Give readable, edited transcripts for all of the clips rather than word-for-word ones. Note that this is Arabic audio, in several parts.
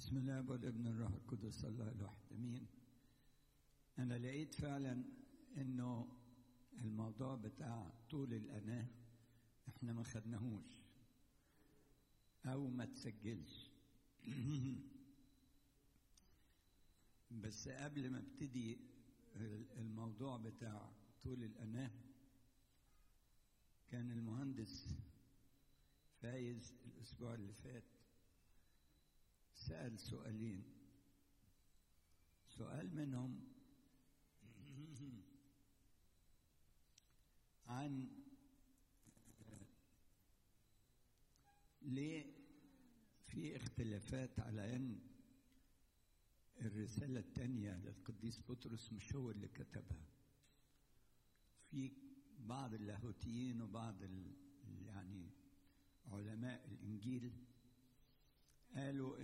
بسم الله والابن الروح القدس الله الواحد امين. انا لقيت فعلا انه الموضوع بتاع طول الاناه احنا ما خدناهوش او ما تسجلش. بس قبل ما ابتدي الموضوع بتاع طول الاناه كان المهندس فايز الاسبوع اللي فات سأل سؤالين. سؤال منهم عن ليه في اختلافات على ان الرسالة الثانية للقديس بطرس مش هو اللي كتبها. في بعض اللاهوتيين وبعض يعني علماء الإنجيل قالوا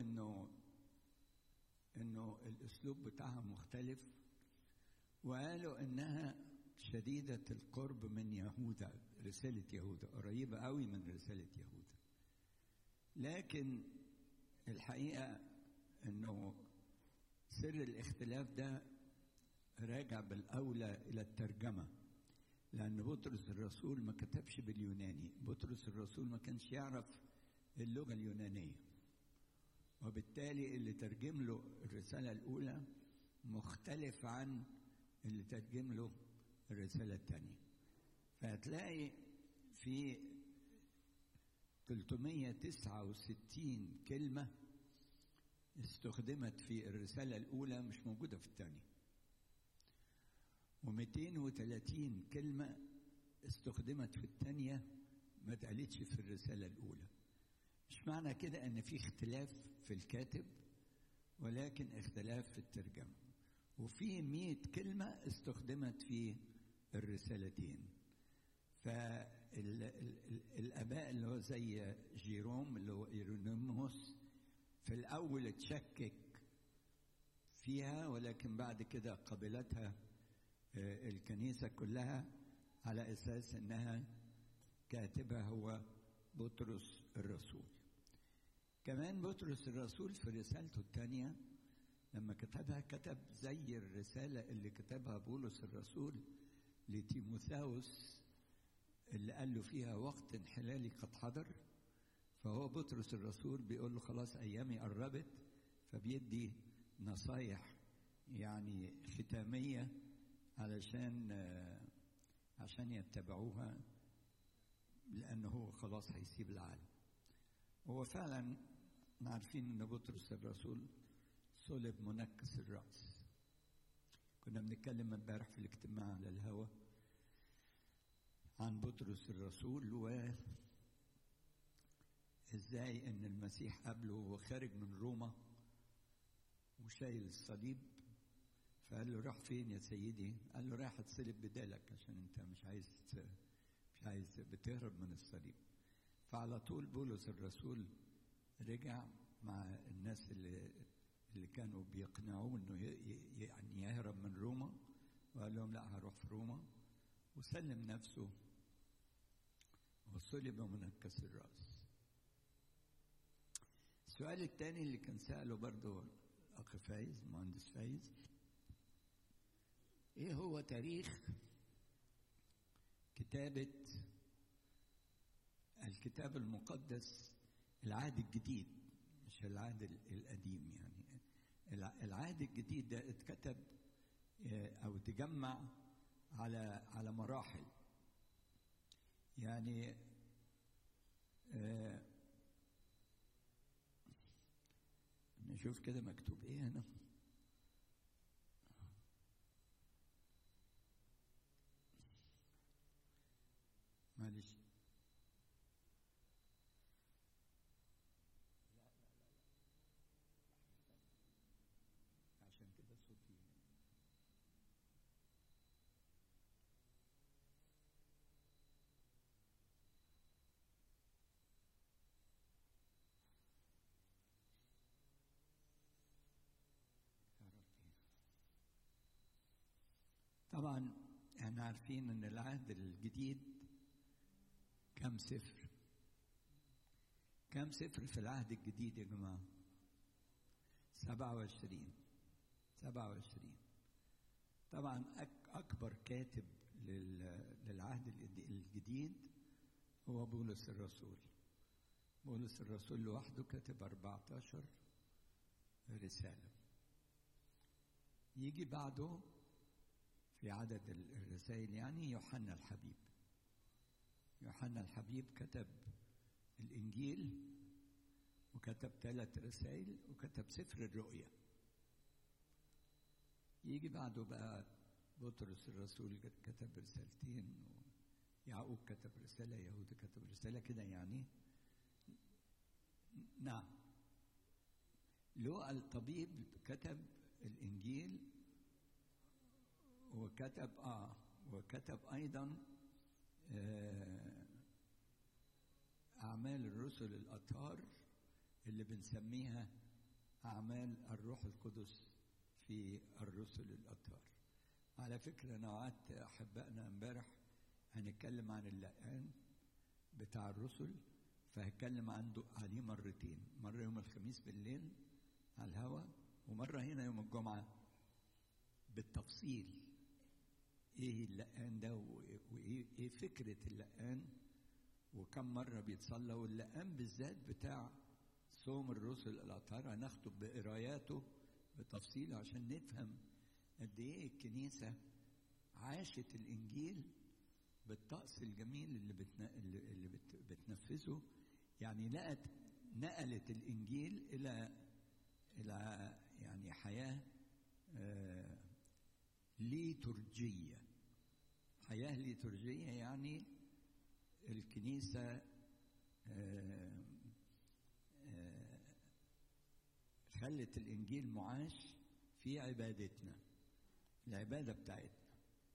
انه الاسلوب بتاعها مختلف، وقالوا انها شديدة القرب من يهوذا، رسالة يهوذا قريبة قوي من رسالة يهوذا. لكن الحقيقة انه سر الاختلاف ده راجع بالاولى الى الترجمة، لان بطرس الرسول ما كتبش باليوناني. بطرس الرسول ما كانش يعرف اللغة اليونانية، وبالتالي اللي ترجم له الرسالة الأولى مختلف عن اللي ترجم له الرسالة الثانية. فهتلاقي في 369 كلمة استخدمت في الرسالة الأولى مش موجودة في الثانية، و230 كلمة استخدمت في الثانية ما اتقالتش في الرسالة الأولى. مش معنى كده ان في اختلاف في الكاتب، ولكن اختلاف في الترجمة. وفي 100 كلمة استخدمت في الرسالتين. فالآباء اللي هو زي جيروم اللي هو إيرونيموس في الأول اتشكك فيها، ولكن بعد كده قبلتها الكنيسة كلها على أساس أنها كاتبها هو بطرس الرسول. كمان بطرس الرسول في رسالته الثانية لما كتبها كتب زي الرسالة اللي كتبها بولس الرسول لتيموثاوس اللي قال له فيها وقت انحلالي قد حضر. فهو بطرس الرسول بيقول له خلاص أيامي قربت، فبيدي نصايح يعني ختامية عشان يتبعوها، لأنه هو خلاص هيسيب العالم. هو فعلا عارفين أن بطرس الرسول صلب منكس الرأس. كنا بنتكلم امبارح في الاجتماع على الهوى عن بطرس الرسول وإزاي أن المسيح قبله وهو خارج من روما وشايل الصليب، فقال له راح فين يا سيدي؟ قال له رايح اتصلب بدالك عشان انت مش عايز بتهرب من الصليب. فعلى طول بولس الرسول رجع مع الناس اللي كانوا بيقنعوه انه يعني يهرب من روما، وقال لهم لا هروح في روما، وسلم نفسه وصلب منكس الرأس. السؤال الثاني اللي كان سأله برضه الأخ فايز، مهندس فايز، ايه هو تاريخ كتابة الكتاب المقدس العهد الجديد، مش العهد القديم؟ يعني العهد الجديد ده اتكتب او تجمع على مراحل. يعني نشوف كده مكتوب ايه هنا. معلش عشان كده صوتي طبعا. احنا عارفين ان العهد الجديد كم سفر في العهد الجديد يا جماعة؟ 27. طبعا أكبر كاتب للعهد الجديد هو بولس الرسول. بولس الرسول لوحده كتب 14 رسالة. يجي بعده في عدد الرسائل يعني يوحنا الحبيب. يوحنا الحبيب كتب الإنجيل وكتب 3 رسائل وكتب سفر الرؤيا. يجي بعده بقى بطرس الرسول كتب رسالتين، يعقوب كتب رسالة، يهوذا كتب رسالة كده يعني. نعم. لوقا الطبيب كتب الإنجيل وكتب أيضا أعمال الرسل الأطهار اللي بنسميها أعمال الروح القدس في الرسل الأطهار. على فكرة أنا وعدت أحبائنا امبارح هنتكلم عن اللقان بتاع الرسل، فهتكلم عليه مرتين، مرة يوم الخميس بالليل على الهواء، ومرة هنا يوم الجمعة بالتفصيل ايه اللقان ده وايه فكرة اللقان وكم مرة بيتصلى، واللقان بالذات بتاع صوم الرسل الأطهار هناخده بقراياته بتفصيل عشان نفهم قد ايه الكنيسة عاشت الإنجيل بالطقس الجميل اللي بتنفذه. يعني نقلت الإنجيل إلى يعني حياة ليتورجية. حياة ليتورجية يعني الكنيسة خلت الإنجيل معاش في عبادتنا، العبادة بتاعتنا.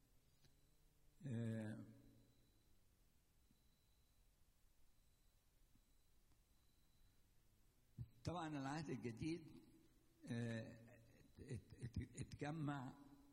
طبعا العهد الجديد اتجمع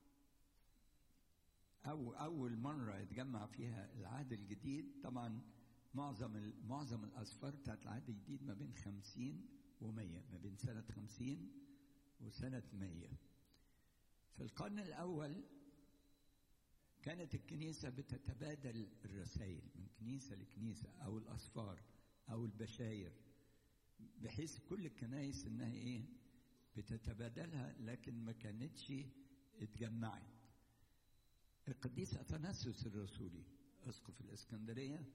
أول مرة اتجمع فيها العهد الجديد. طبعا معظم الأسفار بتاعت العهد الجديد ما بين 50 و100، ما بين سنة 50 وسنة 100. في القرن الأول كانت الكنيسة بتتبادل الرسائل من كنيسة لكنيسة أو الأسفار أو البشاير، بحيث كل الكنائس إنها بتتبادلها، لكن ما كانتش اتجمعت. القديس أثناسيوس الرسولي أسقف الإسكندرية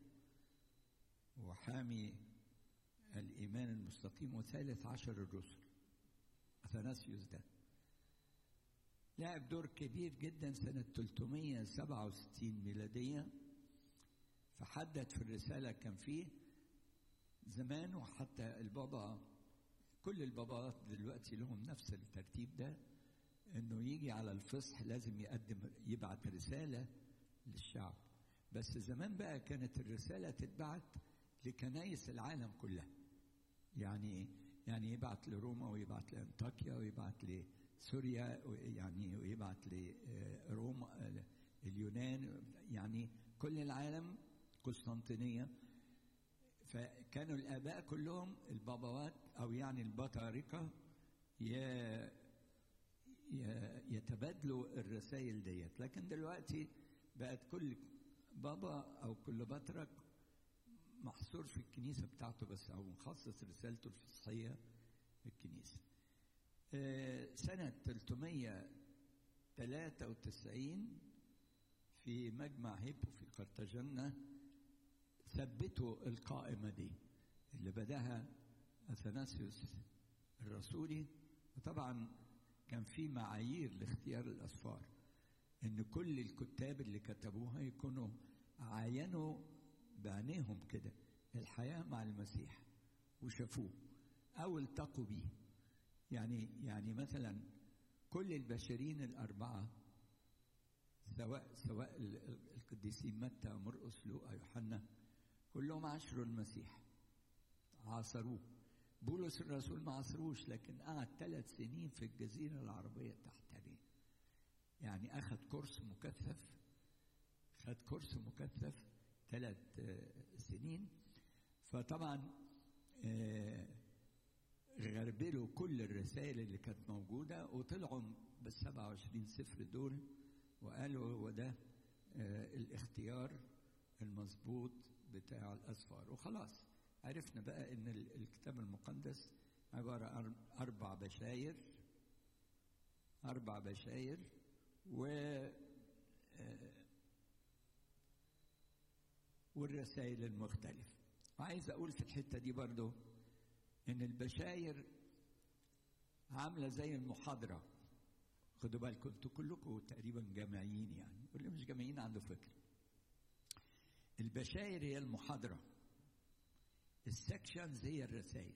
وحامي الإيمان المستقيم وثالث 10 الرسل، أثناسيوس ده لعب دور كبير جدا سنة 367 ميلادية. فحدد في الرسالة، كان فيه زمان وحتى كل البابات دلوقتي لهم نفس الترتيب ده، انه يجي على الفصح لازم يبعت رسالة للشعب. بس زمان بقى كانت الرسالة تتبعت لكنائس العالم كلها، يعني يبعت لروما ويبعت لأنطاكيا ويبعت لسوريا ويبعت لروما اليونان، يعني كل العالم، قسطنطينية. فكانوا الآباء كلهم البابوات أو يعني البطاركة يتبادلوا الرسائل ديت. لكن دلوقتي بقت كل بابا أو كل بطرك محصور في الكنيسة بتاعته بس، أو مخصص رسالته الفصحية في الكنيسة. سنة 393 في مجمع هيبو في قرطاجنة ثبتوا القائمة دي اللي بداها أثناسيوس الرسولي. وطبعا كان في معايير لاختيار الأسفار، إن كل الكتاب اللي كتبوها يكونوا عاينوا بعينيهم كده الحياة مع المسيح وشافوه أو التقوا بيه. يعني مثلا كل البشرين الأربعة، سواء القديسين متى مرقس لوقا يوحنا، كلهم عاشروا المسيح، عاصروه. بولس الرسول ما عاصروش، لكن قعد 3 سنين في الجزيرة العربية التحتانية، يعني أخذ كورس مكثف 3 سنين. فطبعا غربلوا كل الرسائل اللي كانت موجودة وطلعوا بال27 سفر دول، وقالوا هو ده الاختيار المظبوط بتاع الأسفار. وخلاص عرفنا بقى إن الكتاب المقدس عبارة عن 4 بشاير والرسائل المختلفة. وعايز أقول في الحتة دي برضو إن البشاير عاملة زي المحاضرة. خدوا بالكم انتوا كلكم تقريبا جامعيين، يعني واللي مش جامعيين عنده فكرة. البشاير هي المحاضرة، السكشنز هي الرسائل.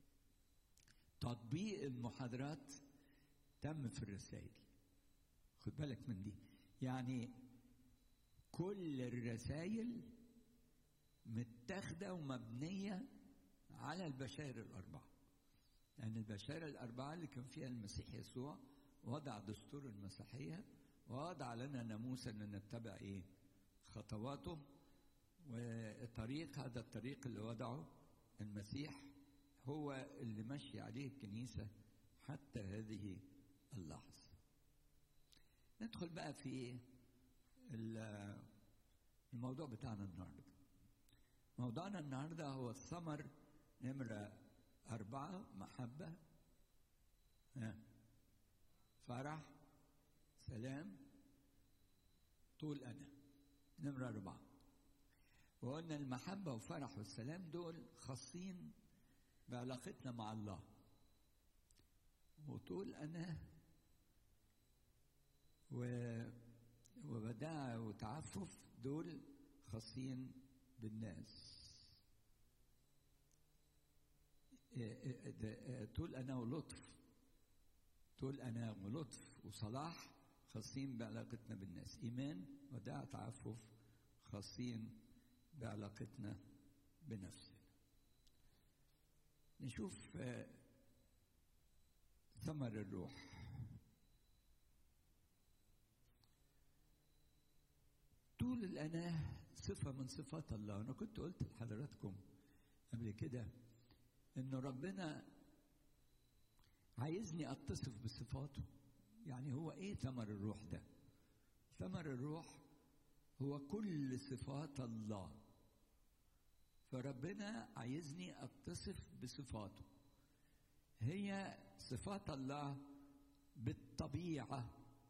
تطبيق المحاضرات تم في الرسائل. خد بالك من دي، يعني كل الرسائل متاخدة ومبنية على البشائر ال4. لأن البشائر ال4 اللي كان فيها المسيح يسوع وضع دستور المسيحية، ووضع لنا ناموسا أن نتبع خطواته وطريق. هذا الطريق اللي وضعه المسيح هو اللي مشي عليه الكنيسة حتى هذه اللحظة. ندخل بقى في الموضوع بتاعنا النهاردة. موضوعنا النهاردة هو الثمر نمرة 4: محبة، فرح، سلام، طول أنا. نمرة 4. وقلنا المحبة والفرح والسلام دول خاصين بعلاقتنا مع الله، وطول أنا وبداعة وتعفف دول خاصين بالناس. طول أنا ولطف وصلاح خاصين بعلاقتنا بالناس. إيمان وداعة تعفف خاصين بعلاقتنا بنفسنا. نشوف ثمر الروح. طول الأناة صفة من صفات الله. أنا كنت قلت لحضراتكم قبل كده إنه ربنا عايزني أتصف بصفاته. يعني هو إيه ثمر الروح ده؟ ثمر الروح هو كل صفات الله. فربنا عايزني أتصف بصفاته. هي صفات الله بالطبيعة: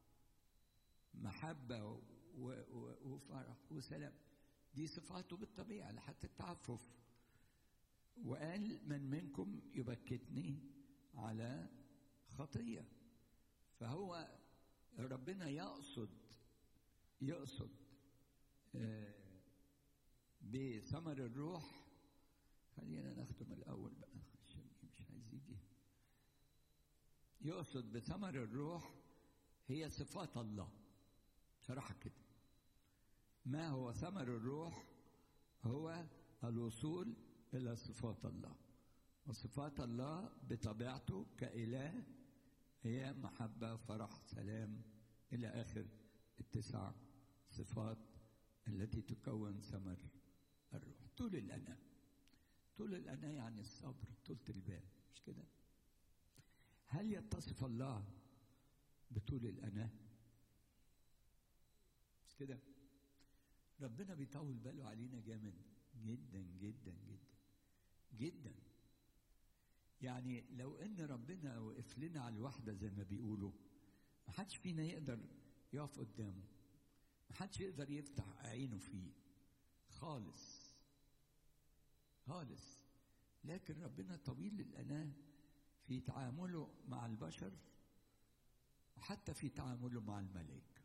محبة وفرح وسلام. دي صفاته بالطبيعة لحتى التعفف. وقال: من منكم يبكتني على خطية. فهو ربنا يقصد بثمر الروح. خلينا نختم الأول بقى عشان مش عايز يجي. يقصد بثمر الروح هي صفات الله. صراحة كده، ما هو ثمر الروح؟ هو الوصول إلى صفات الله. وصفات الله بطبيعته كإله هي محبة، فرح، سلام، إلى آخر ال9 صفات التي تكون ثمر الروح. طول الأناة يعني الصبر، طولة البال، مش كده؟ هل يتصف الله بطول الأناة؟ مش كده؟ ربنا بيطول باله علينا جامد جدا جدا جدا جدا. يعني لو ان ربنا وقف لنا على الواحدة زي ما بيقولوا، محدش فينا يقدر يقف قدامه، محدش يقدر يفتح عينه فيه خالص خالص. لكن ربنا طويل الأناة في تعامله مع البشر، وحتى في تعامله مع الملائكة.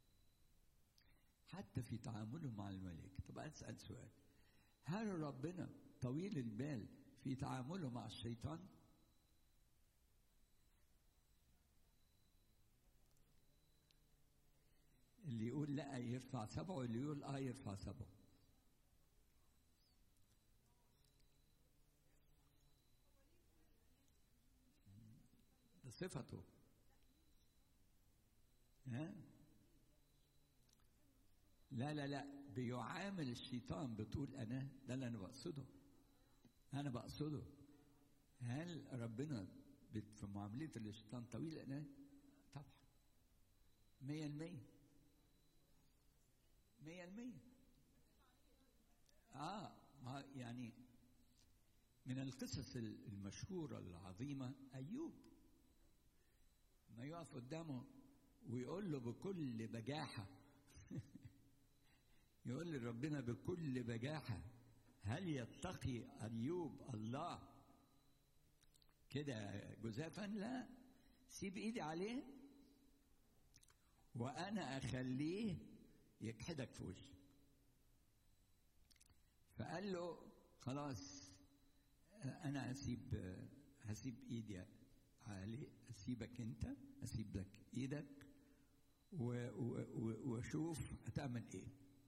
طب أسأل سؤال: هل ربنا طويل البال في تعامله مع الشيطان؟ اللي يقول لا يرفع 7، واللي يقول يرفع 7. ده صفته. لا بيعامل الشيطان بطول أناة. ده اللي أنا بقصده. هل ربنا في معاملة الشيطان طويل الأناة؟ طبعا 100%. يعني من القصص المشهورة العظيمة أيوب، ما يقف قدامه ويقول له بكل بجاحة يقول لربنا بكل بجاحة: هل يتقي أيوب الله كده جزافا؟ لا، سيب ايدي عليه وانا اخليه يكحدك في وشي. فقال له خلاص انا هسيب ايدي عليه، اسيبك انت، اسيب لك ايدك واشوف هتعمل ايه.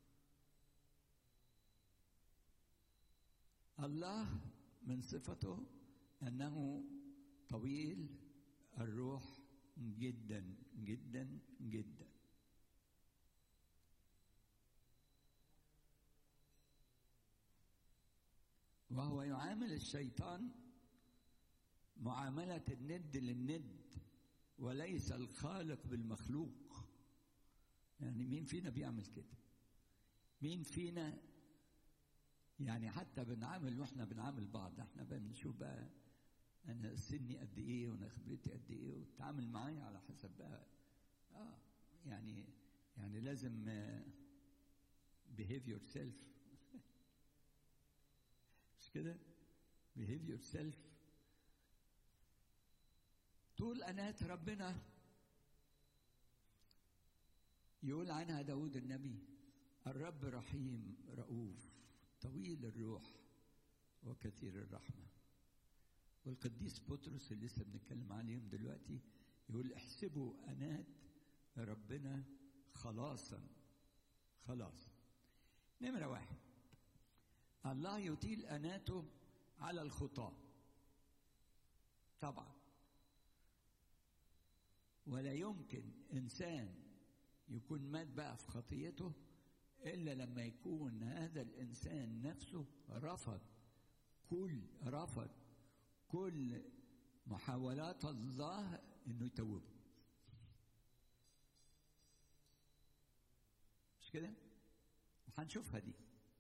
الله من صفته أنه طويل الروح جدا جدا جدا. وهو يعامل الشيطان معاملة الند للند وليس الخالق بالمخلوق. يعني مين فينا بيعمل كده؟ مين فينا يعني حتى بنعامل واحنا بنعامل بعض، احنا بنشوف بقى انا سني قد ايه وانا خبرتي قد ايه، وتتعامل معايا على حسب بقى يعني لازم behave yourself مش كده؟ behave yourself. طول أناة ربنا يقول عنها داود النبي: الرب رحيم رؤوف طويل الروح وكثير الرحمة. والقديس بطرس اللي لسه بنتكلم عليهم دلوقتي يقول: احسبوا أناة ربنا خلاصا. نمرة 1: الله يطيل أناته على الخطاة طبعا، ولا يمكن إنسان يكون مات بقى في خطيته إلا لما يكون هذا الإنسان نفسه رفض كل محاولات الله إنه يتوبه. مش كده؟ هنشوفها دي.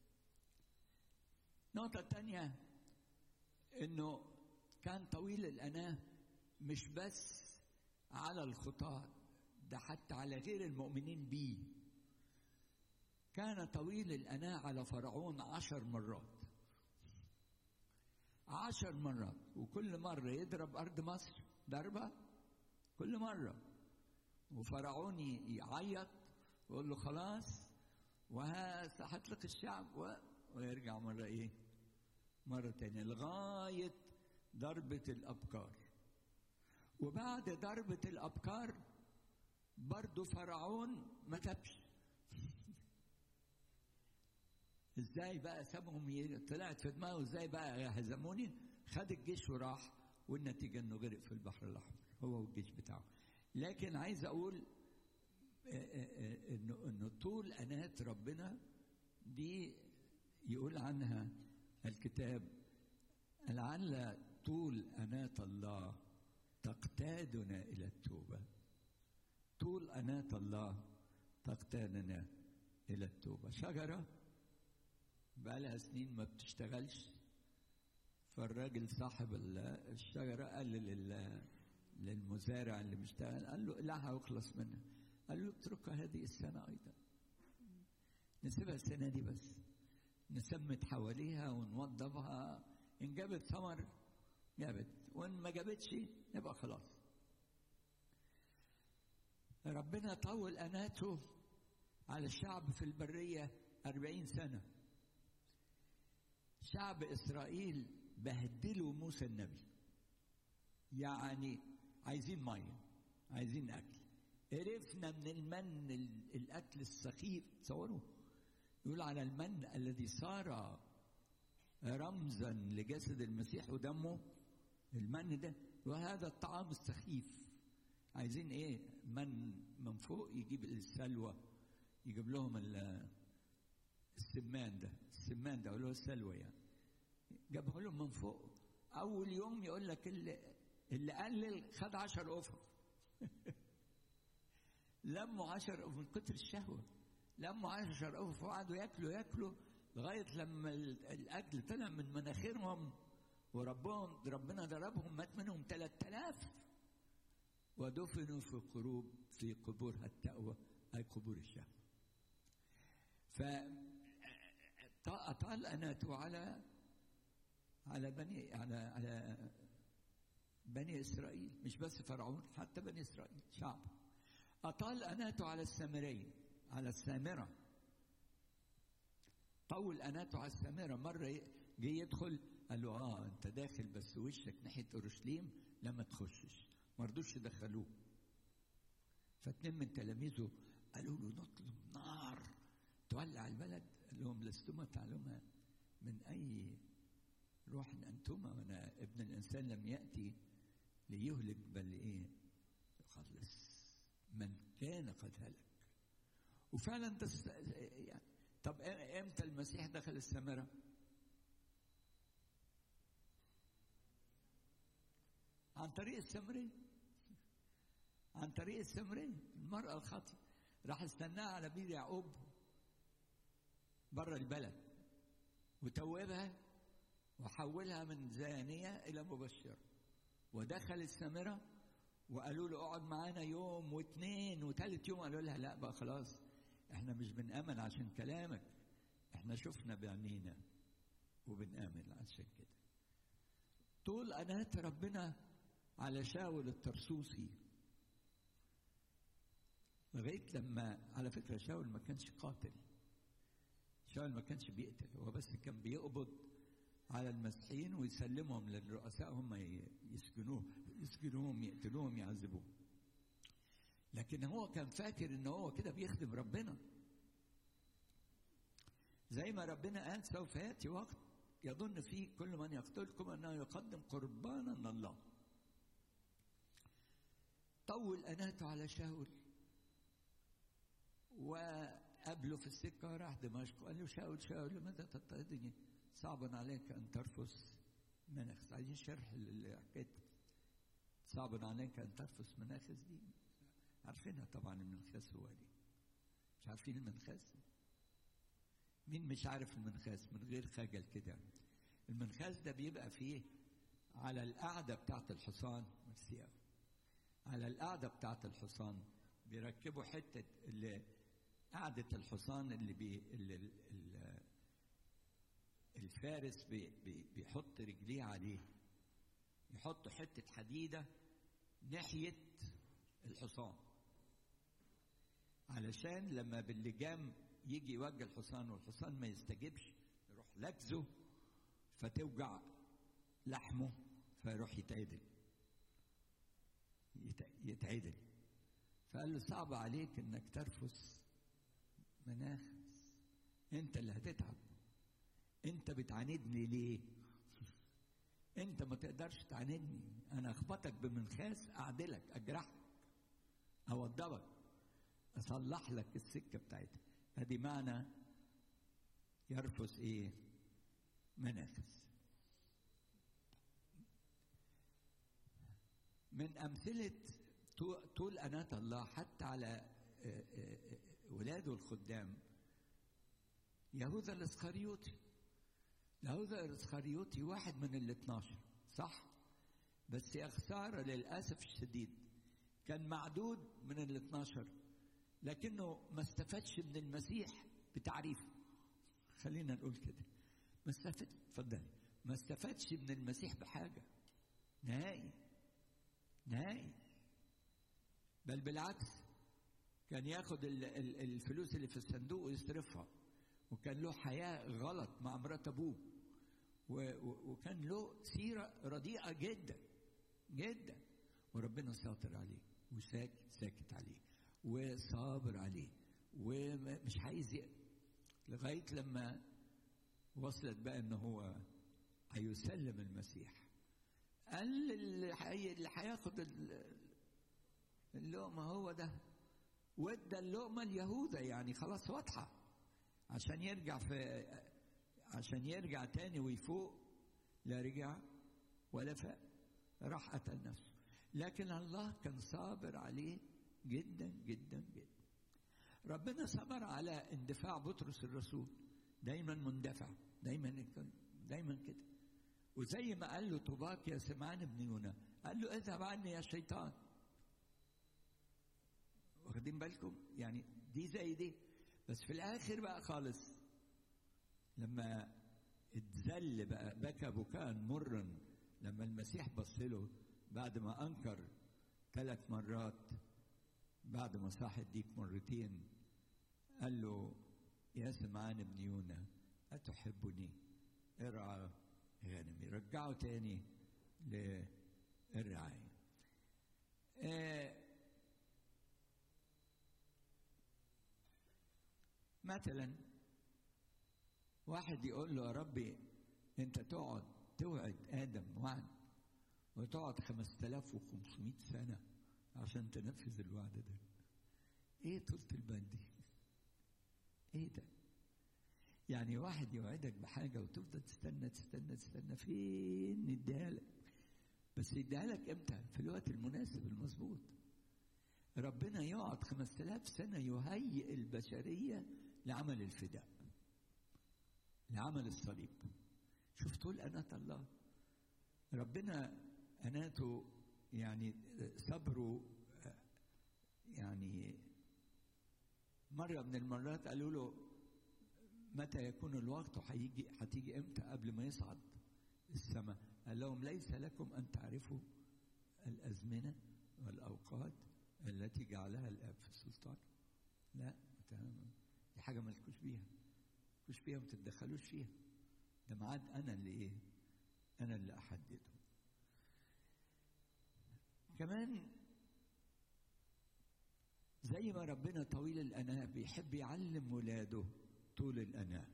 النقطة الثانية إنه كان طويل الأناة مش بس على الخطاة، ده حتى على غير المؤمنين بيه. كان طويل الأناة على فرعون 10 مرات، 10 مرات، وكل مرة يضرب أرض مصر ضربة كل مرة، وفرعون يعيط ويقول له خلاص وهطلق الشعب ويرجع مرة تانية لغاية ضربة الأبكار. وبعد ضربة الأبكار برضو فرعون ما تبش. ازاي بقى سابهم؟ طلعت في دماغه ازاي بقى هزموني؟ خد الجيش وراح، والنتيجة انه غرق في البحر الأحمر هو والجيش بتاعه. لكن عايز اقول انه طول أناة ربنا دي يقول عنها الكتاب: لعل طول أناة الله تقتادنا إلى التوبة. طول أناة الله تقتادنا إلى التوبة. شجرة بقى لها سنين ما بتشتغلش، فالراجل صاحب الشجرة قال للمزارع اللي بيشتغل، قال له اقلعها واخلص منها. قال له اتركها هذه السنة أيضا، نسيبها السنة دي بس، نسمت حواليها ونوضبها، إن جابت ثمر جابت، وإن ما جابتش يبقى خلاص. ربنا طول أناته على الشعب في البرية 40 سنة. شعب إسرائيل بهدلوا موسى النبي، يعني عايزين مية، عايزين أكل. قرفنا من المن، الأكل السخيف. تصوروا يقول على المن الذي صار رمزا لجسد المسيح ودمه، المن ده وهذا الطعام السخيف. عايزين ايه؟ من فوق يجيب السلوى، يجيب لهم السمان ده اللي هو السلوى، يعني جابه لهم من فوق. اول يوم يقول لك اللي قلل خد 10 أفق. لموا 10 من كتر الشهوه، لموا 10 أفق وقعدوا ياكلوا لغايه لما الاكل طلع من مناخيرهم، ربنا ضربهم، مات منهم 3000 ودفنوا في قبورها التأوى، أي قبور الشهوة. فأطال أناته على بني إسرائيل، مش بس فرعون، حتى بني إسرائيل شعب. أطال أناته على السامرية، على السامرة. طول أناته على السامرة. مرة جه يدخل قال له أنت داخل بس وشك ناحية أورشليم، لما تخشش. ما رضوش يدخلوه. فاتنين من تلاميذه قالوا له نطلب نار تولع البلد. قال لهم لستما تعلمون من أي روح أنتما، وأنا ابن الإنسان لم يأتي ليهلك بل يخلص من كان قد هلك. وفعلا يعني طب امتى المسيح دخل السامرة؟ عن طريق السامرية، عن طريق السامرية. المرأة الخاطئة راح استناها على بير يعقوب بره البلد، وتوبها وحولها من زانية إلى مبشرة. ودخل السامرة وقالوا له اقعد معانا يوم واثنين وثالث يوم قالوا لها لا بقى خلاص، احنا مش بنآمن عشان كلامك، احنا شفنا بعينينا وبنآمن عشان كده. طول أنات ربنا على شاول الطرسوسي لغاية لما، على فكرة شاول ما كانش قاتل، شاول ما كانش بيقتل، هو بس كان بيقبض على المسيحيين ويسلمهم للرؤساء، هم يسجنوهم يقتلوهم يعذبوهم. لكن هو كان فاكر ان هو كده بيخدم ربنا، زي ما ربنا قال سوف يأتي وقت يظن فيه كل من يقتلكم انه يقدم قربانا لله. طول أناته على شاول وقابله في السكة، راح دمشق قال له شاول لماذا تضطهدني؟ صعب عليك أن ترفس مناخس. عايزين شرح للحكاية صعب عليك أن ترفس مناخس دي، عارفينها طبعا. المنخاس هو دي، مش عارفين المنخاس؟ مين مش عارف المنخاس من غير خجل كده؟ المنخاس ده بيبقى فيه على القاعدة بتاعت الحصان، على القاعدة بتاعت الحصان بيركبوا حتة قاعدة الحصان اللي الفارس بيحط رجليه عليه، يحط حتة حديدة ناحية الحصان علشان لما باللجام يجي يوجه الحصان والحصان ما يستجبش يروح لكزه فتوجع لحمه فيروح يتعدل. فقال له صعب عليك انك ترفس مناخس، انت اللي هتتعب، انت بتعاندني ليه؟ انت ما تقدرش تعاندني، انا اخبطك بمنخاس اعدلك اجرحك اوضبك اصلح لك السكه بتاعتها. ادي معنى يرفس مناخس. من امثله طول أناة الله حتى على ولاده الخدام يهوذا الإسخريوطي. يهوذا الإسخريوطي واحد من ال12 صح، بس يا خسارة للأسف الشديد كان معدود من ال12، لكنه ما استفادش من المسيح بتعريفه. خلينا نقول كده، ما استفادش من المسيح بحاجة نهائي، بل بالعكس كان ياخد الفلوس اللي في الصندوق ويصرفها، وكان له حياة غلط مع مرات أبوه، وكان له سيرة رديئة جدا جدا، وربنا ساطر عليه وساكت عليه وصابر عليه ومش عايز لغاية لما وصلت بقى ان هو هيسلم المسيح. قال اللي هياخد اللقمة هو ده، وادى اللقمة اليهوذا، يعني خلاص واضحة، عشان يرجع تاني ويفوق. لا رجع ولا فاق، راح قتل نفسه. لكن الله كان صابر عليه جدا جدا جدا. ربنا صبر على اندفاع بطرس الرسول، دايما مندفع، دايما كده. وزي ما قال له طوباك يا سمعان بن يونا، قال له اذهب عني يا شيطان. واخدين بالكم؟ يعني دي زي دي. بس في الاخر بقى خالص لما اتذل بقى، بكى بكاء مرا لما المسيح بص له بعد ما انكر 3 مرات، بعد ما صاح الديك مرتين، قال له يا سمعان بن يونا أتحبني؟ ارعى غنمي. رجعه تاني للرعاية. مثلا واحد يقول له يا ربي انت توعد آدم وعد وتقعد 5500 سنة عشان تنفذ الوعد ده. ايه طولة البال دي؟ ايه ده؟ يعني واحد يوعدك بحاجة وتفضل تستنى فين نديها لك؟ بس يديها لك امتى؟ في الوقت المناسب المظبوط. ربنا يقعد 5000 سنة يهيئ البشرية لعمل الفداء، لعمل الصليب. شفتوا الأناة الله؟ ربنا أناته يعني صبره. يعني مرة من المرات قالوا له متى يكون الوقت هتيجي امتى قبل ما يصعد السماء؟ قال لهم ليس لكم ان تعرفوا الازمنه والاوقات التي جعلها الاب في السلطان. لا، دي حاجه مالكوش بيها، ما تتدخلوش فيها. ده ميعاد انا اللي احدده. كمان زي ما ربنا طويل الأناة بيحب يعلم ولاده طول الأناة.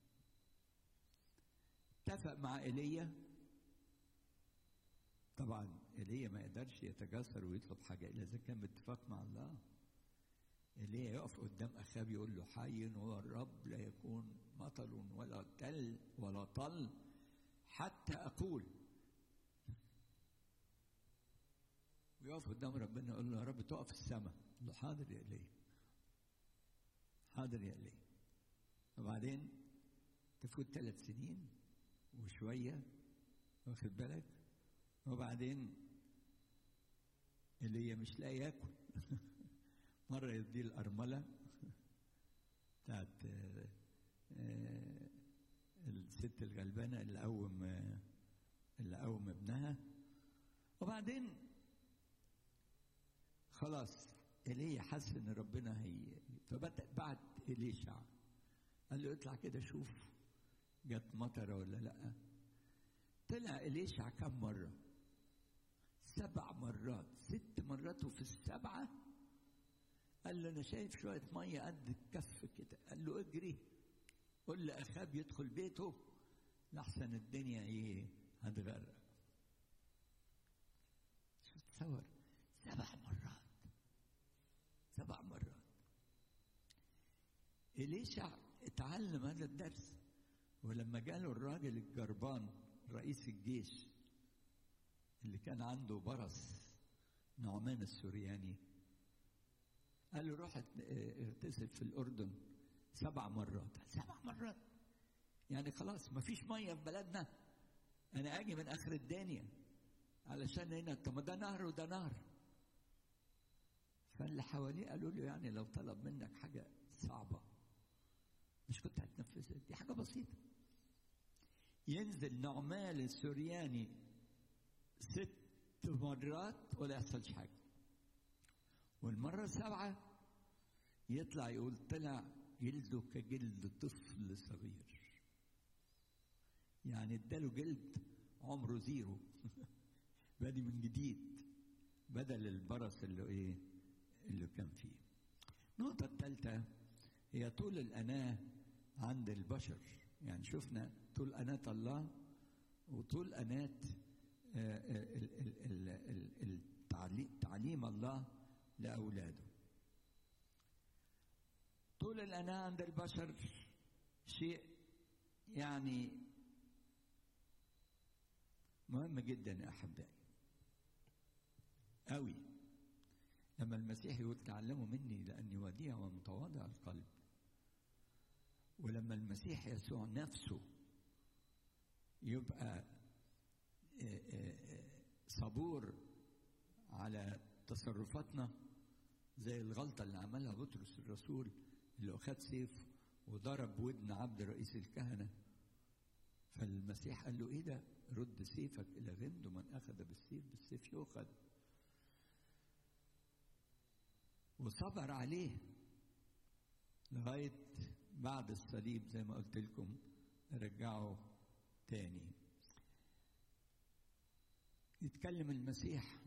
اتفق مع إيليا. طبعا إيليا ما يقدرش يتجاسر ويطلب حاجة إلا إذا كان باتفاق مع الله. إيليا يقف قدام أخاب يقول له حي هو الرب لا يكون مطر ولا تل ولا طل حتى أقول. ويقف قدام ربنا يقول له يا رب تقف السماء. يقول له حاضر يا إيليا، حاضر يا إيليا. وبعدين تفوت 3 سنين وشوية، واخد بالك؟ وبعدين إيليا مش لاقي ياكل. مرة يدي الأرملة بتاعت الست الغلبانة اللي قوم ابنها. وبعدين خلاص إيليا حس إن ربنا فبعت إليشع قال له اطلع كده شوف جت مطرة ولا لأ. طلع إليشع كم مرة؟ 7 مرات، 6 مرات. وفي ال7 قال له أنا شايف شوية مية قد الكف كده. قال له اجري قول لأخاب يدخل بيته لحسن الدنيا هتغرق. شو تصور؟ 7 مرات، 7 مرات. إليشع اتعلم هذا الدرس. ولما جاله الراجل الجربان رئيس الجيش اللي كان عنده برص، نعمان السورياني، قال له روح اغتسل في الأردن 7 مرات. 7 مرات يعني خلاص ما فيش مية في بلدنا، أنا أجي من آخر الدنيا علشان هنا. طب ما ده نهر وده نهر. فاللي حواليه قالوا له يعني لو طلب منك حاجة صعبة مش كنت هتنفذها؟ دي حاجة بسيطة. ينزل نعمان السورياني 6 مرات ولا يحصلش حاجة. والمرة 7 يطلع يقول طلع جلده كجلد طفل صغير. يعني اداله جلد عمره 0 بادي من جديد بدل البرص اللي كان فيه. النقطة الثالثة هي طول الأناة عند البشر. يعني شفنا طول أناة الله وطول أناة تعليم الله لأولاده. طول الأناة عند البشر شيء يعني مهم جدا يا أحبائي أوي. لما المسيح يقول تعلموا مني لأني وديع ومتواضع القلب، ولما المسيح يسوع نفسه يبقى صبور على تصرفاتنا، زي الغلطة اللي عملها بطرس الرسول اللي أخذ سيف وضرب ودن عبد رئيس الكهنة، فالمسيح قال له إيه ده؟ رد سيفك إلى غمد، ومن أخذ بالسيف يؤخذ. وصبر عليه لغاية بعد الصليب زي ما قلت لكم رجعه تاني. يتكلم المسيح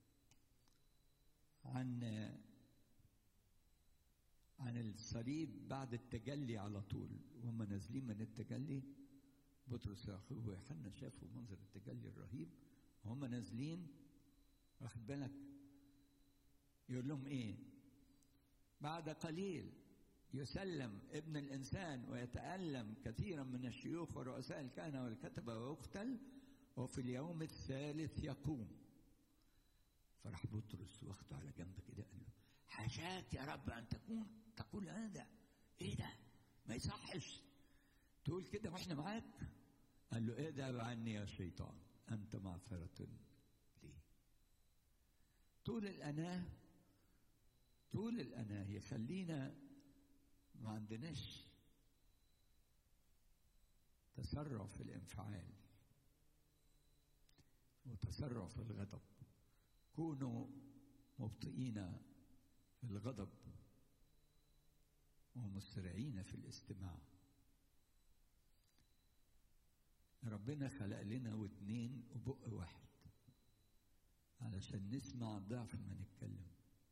عن الصليب بعد التجلي على طول، وهم نازلين من التجلي. بطرس واخوه ويوحنا شافوا منظر التجلي الرهيب وهم نازلين، واخد بالك؟ يقول لهم ايه؟ بعد قليل يسلم ابن الانسان ويتألم كثيرا من الشيوخ ورؤساء الكهنة والكتبة ويقتل، وفي اليوم الثالث يقوم. فراح بطرس واخده على جنب كده قال له حاشاك يا رب ان تقول هذا، ايه ده؟ ما يصحش تقول كده واحنا معاك. قال له اذهب عني يا شيطان انت معثرة لي. طول الأناة يخلينا ما عندناش تسرع في الانفعال وتسرع في الغضب. كونوا مبطئين في الغضب ومسرعين في الاستماع. ربنا خلق لنا ودنين وبق واحد علشان نسمع ضعف ما نتكلم.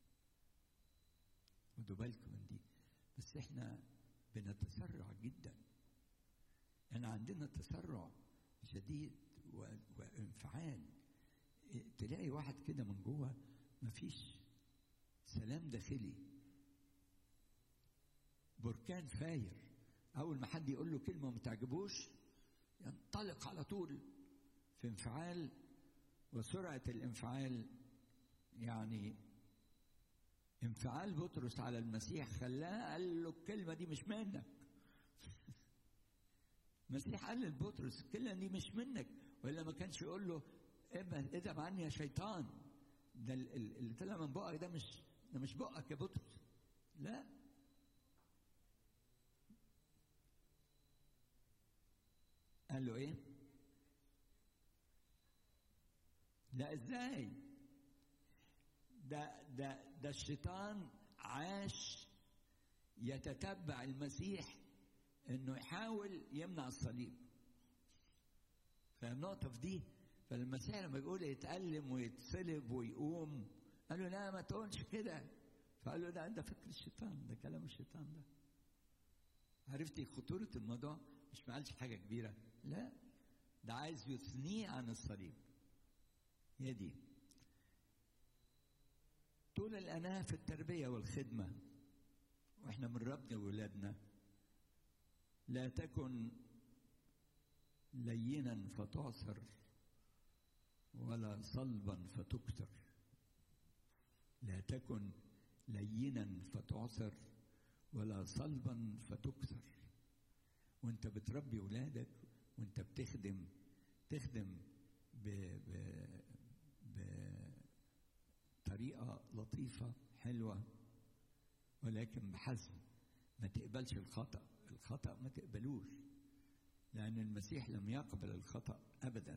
خدوا بالكم من دي. بس احنا بنتسرع جدا، يعني عندنا تسرع شديد وانفعال. تلاقي واحد كده من جوه مفيش سلام داخلي، بركان فاير. اول ما حد يقول له كلمه ما تعجبوش ينطلق على طول في انفعال. وسرعه الانفعال، يعني انفعال بطرس على المسيح خلاه قال له الكلمه دي مش منك. المسيح قال لبطرس الكلمه دي مش منك، والا ما كانش يقول له اذهب عني يا شيطان. ده اللي طلع من بقك ده مش بقك يا بطرس. لا، قال له ايه؟ لا ازاي؟ ده الشيطان عاش يتتبع المسيح انه يحاول يمنع الصليب. فالنقطة في دي. فالمسيح لما يقول يتألم ويتصلب ويقوم قال له لا ما تقولش كده. فقال له ده فكر الشيطان، ده كلام الشيطان ده. عرفتي خطورة الموضوع؟ مش معلش حاجة كبيرة، لا، ده عايز يثنيه عن الصليب. هي دي. طول الأناة في التربية والخدمة واحنا بنربي ولادنا. لا تكن لينا فتعصر ولا صلبا فتكسر. لا تكن لينا فتعصر ولا صلبا فتكسر. وانت بتربي ولادك وانت تخدم بطريقة لطيفة حلوة، ولكن بحزم. ما تقبلش الخطأ ما تقبلوش، لأن المسيح لم يقبل الخطأ أبدا.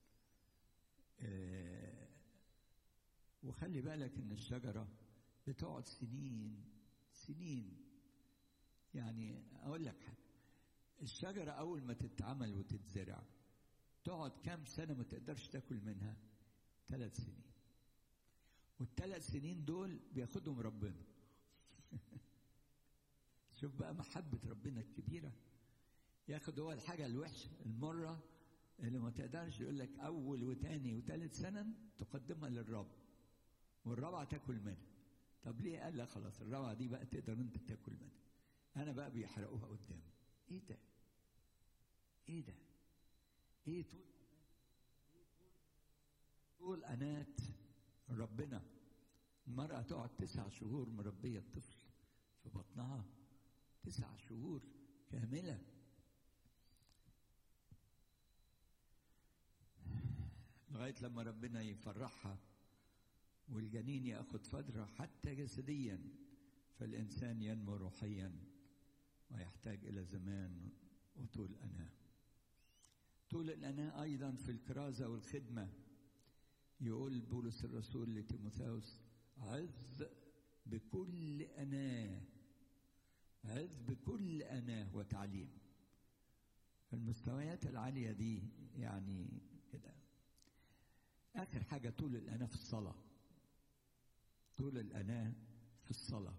وخلي بالك إن الشجرة بتقعد سنين. يعني أقول لك حاجة، الشجرة أول ما تتعمل وتتزرع تقعد كام سنة ما تقدرش تاكل منها؟ 3 سنين. وال3 سنين دول بياخدهم ربنا. شوف بقى محبة ربنا الكبيرة. ياخد هو الحاجة الوحشة المرة اللي ما تقدرش، يقول لك أول وتاني وتالت سنة تقدمها للرب، والرابعة تاكل منها. طب ليه؟ قال لا خلاص الرابعة دي بقى تقدر أنت تاكل منها. أنا بقى بيحرقوها قدامي. إيه ده؟ إيه طول طول أناة ربنا. المرأة تقعد 9 شهور مربية الطفل في بطنها، 9 شهور كاملة. لغاية لما ربنا يفرحها والجنين يأخذ فترة حتى جسديا، فالإنسان ينمو روحيا ويحتاج إلى زمان وطول أناة. طول الأناة أيضا في الكرازة والخدمة. يقول بولس الرسول لتيموثاوس: عظ بكل أناة، عظ بكل أناة وتعليم. المستويات العالية دي يعني كده. آخر حاجة طول الأناة في الصلاة. طول الأناة في الصلاة.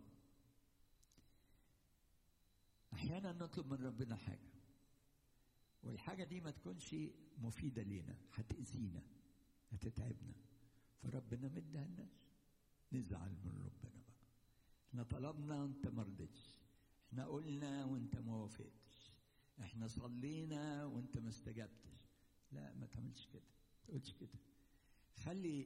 أحيانا نطلب من ربنا حاجة، والحاجة دي ما تكونش مفيدة لينا، هتأذينا، هتتعبنا، فربنا مدها لناش، نزعل من ربنا بقى. احنا طلبنا وانت ما رضيتش، احنا قلنا وانت ما وافقتش، احنا صلينا وانت ما استجبتش. لا، ما تعملش كده، ما تقولش كده. خلي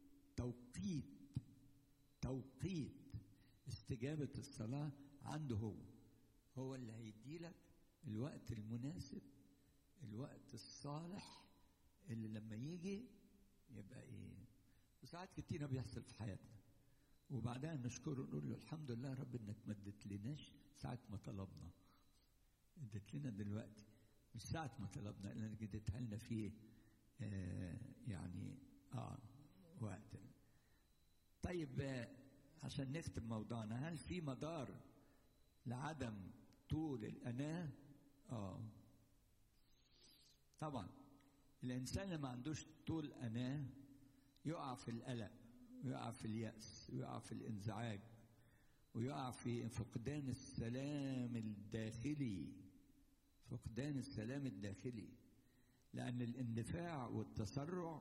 توقيت استجابة الصلاة عنده هو اللي هيديلك الوقت المناسب، الوقت الصالح اللي لما يجي يبقى ايه. وساعات كتيرة بيحصل في حياتنا وبعدها نشكره ونقول له الحمد لله يا رب انك ما اديتلناش ساعة ما طلبنا، اديت لنا دلوقتي مش ساعة ما طلبنا، لانك اديتها لنا في وقت. طيب عشان نختم موضوعنا، هل في مدار لعدم طول الأناة؟ طبعا الإنسان اللي ما عندوش طول أناة يقع في القلق، ويقع في اليأس، ويقع في الانزعاج، ويقع في فقدان السلام الداخلي. فقدان السلام الداخلي، لأن الاندفاع والتسرع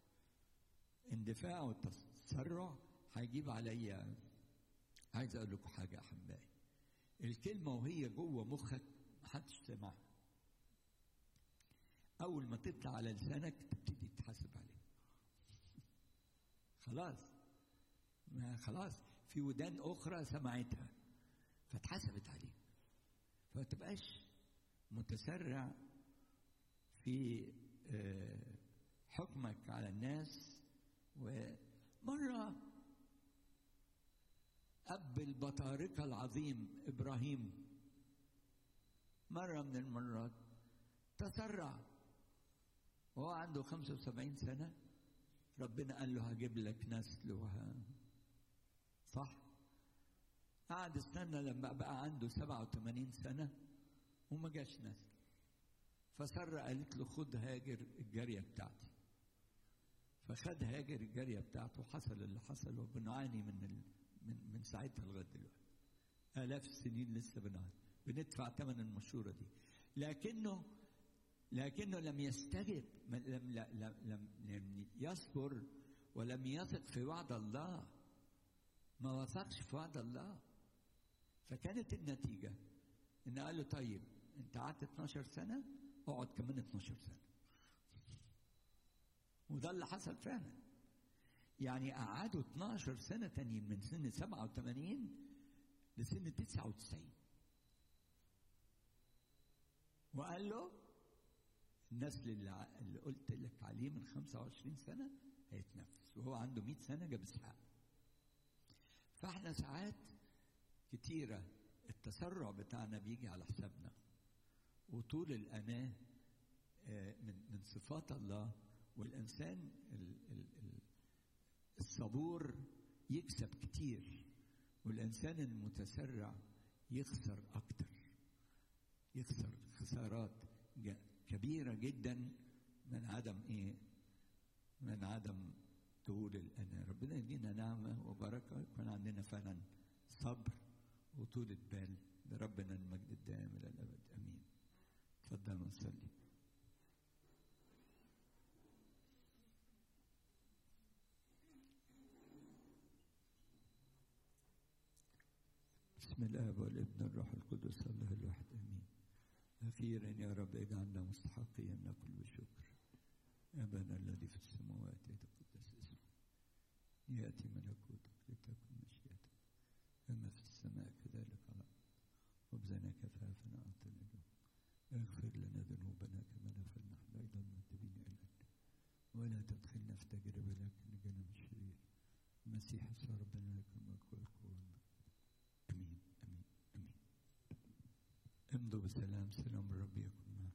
هيجيب عليا. عايز أقول لكم حاجة يا أحبائي، الكلمة وهي جوه مخك محدش سمعها، أول ما تطلع على لسانك تبتدي تحاسب عليها. خلاص في ودان أخرى سمعتها فاتحسبت عليك. فما تبقاش متسرع في حكمك على الناس. ومرة أب البطاركة العظيم إبراهيم مرة من المرات تسرع وهو عنده 75 سنة. ربنا قال له هجيب لك نسل صح؟ قعد استنى لما بقى عنده 87 سنة وما جاش نسل. فسارة قالت له خد هاجر الجارية بتاعتي. فخد هاجر الجارية بتاعته. حصل اللي حصل وبنعاني من ساعتها لغاية دلوقتي. آلاف السنين لسه بندفع ثمن المشورة دي. لكنه لم يستجب، لم يصبر ولم يثق في وعد الله. ما وثقش في وعد الله. فكانت النتيجة إن قال له طيب أنت قعدت 12 سنة اقعد كمان 12 سنة. وده اللي حصل فعلا. يعني قعدوا 12 سنة تانيين من سن 87 لسن 99. وقال له النسل اللي قلت لك عليه من 25 سنة هيتنفس. وهو عنده 100 سنة جاب إسحاق. فاحنا ساعات كتيرة التسرع بتاعنا بيجي على حسابنا. وطول الأناة من صفات الله. والإنسان الصبور يكسب كتير، والإنسان المتسرع يخسر أكتر، يخسر خسارات كبيرة جدا من عدم طول الأناة. ربنا يدينا نعمة وبركة، يكون عندنا فعلا صبر وطولة بال. لربنا المجد الدائم إلى الأبد. آمين. تفضلوا نصلي. بسم الآب والابن والروح القدس الله الواحد آمين. أخيرا يا رب اجعلنا مستحقين نقول بشكر. أبانا الذي في السماوات يتقدس ولا تدخلنا في تجربة لكن نجنا من الشرير. المسيح يسوع ربنا لكم والقوة. امين امين امين. امضوا بسلام. سلام الرب يكن معكم.